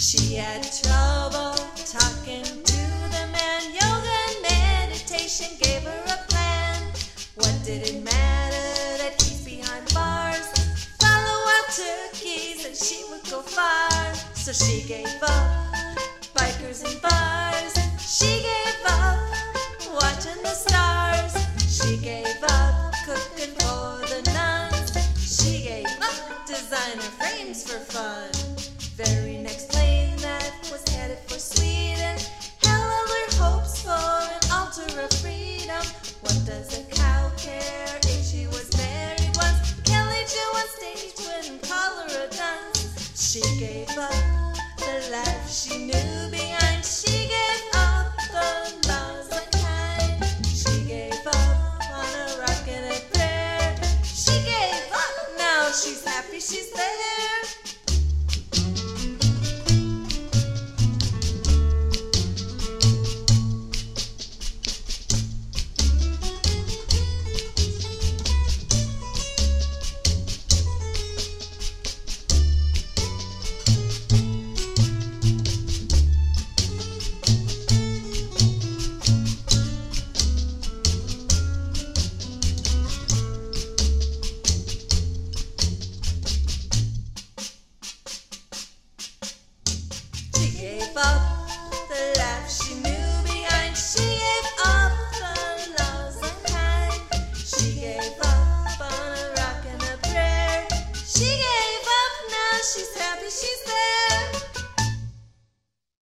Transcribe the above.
She had trouble talking to the man. Yoga and meditation gave her a plan. What did it matter that he's behind bars? Follow wild turkeys and she would go far. So she gave up bikers and bars. She gave up watching the stars. She gave up cooking for the nuns. She gave up designer frames for fun. Very next plane that was headed for Sweden held all her hopes for an altar of freedom. What does a cow care if she was married once? Kelly Joe on stage wouldn't call her a dunce. She gave up the life she knew being